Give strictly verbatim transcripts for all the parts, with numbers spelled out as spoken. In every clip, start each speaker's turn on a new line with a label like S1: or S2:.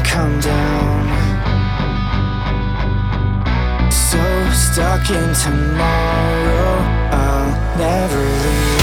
S1: come down. So stuck in tomorrow, I'll never leave.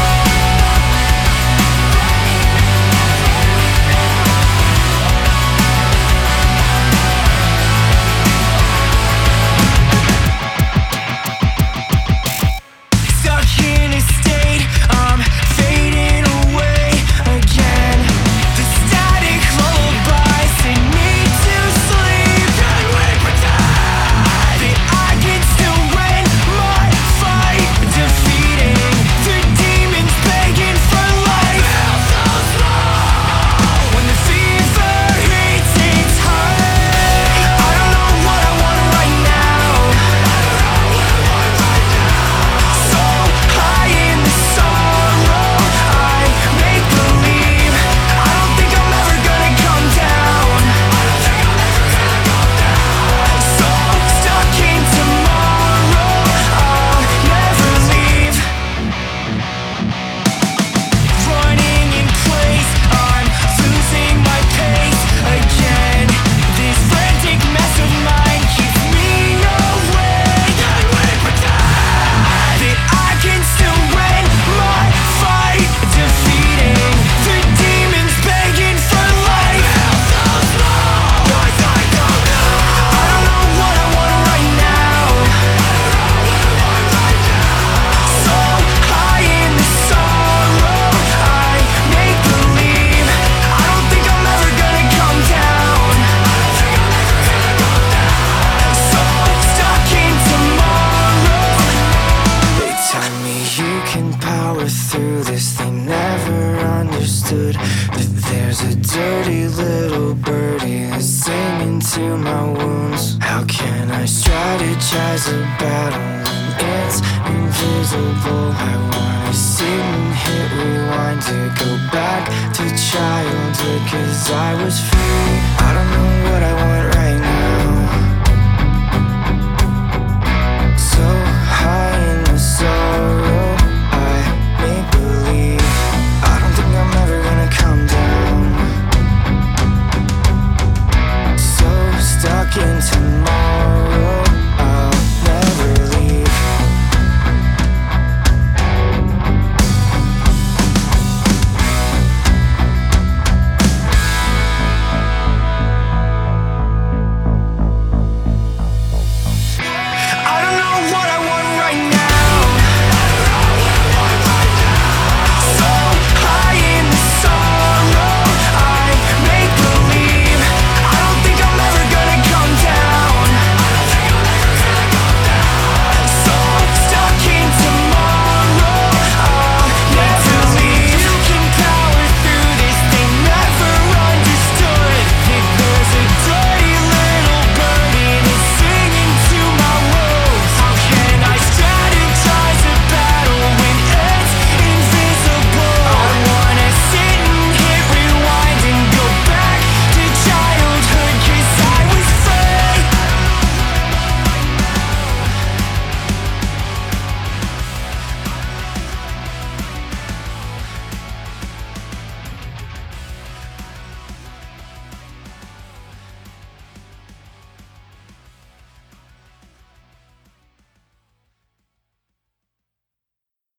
S1: Through this, they never understood that there's a dirty little birdie that's singing to my wounds. How can I strategize a battle when it's invisible? I wanna sit and hit rewind to go back to childhood, 'cause I was free. I don't know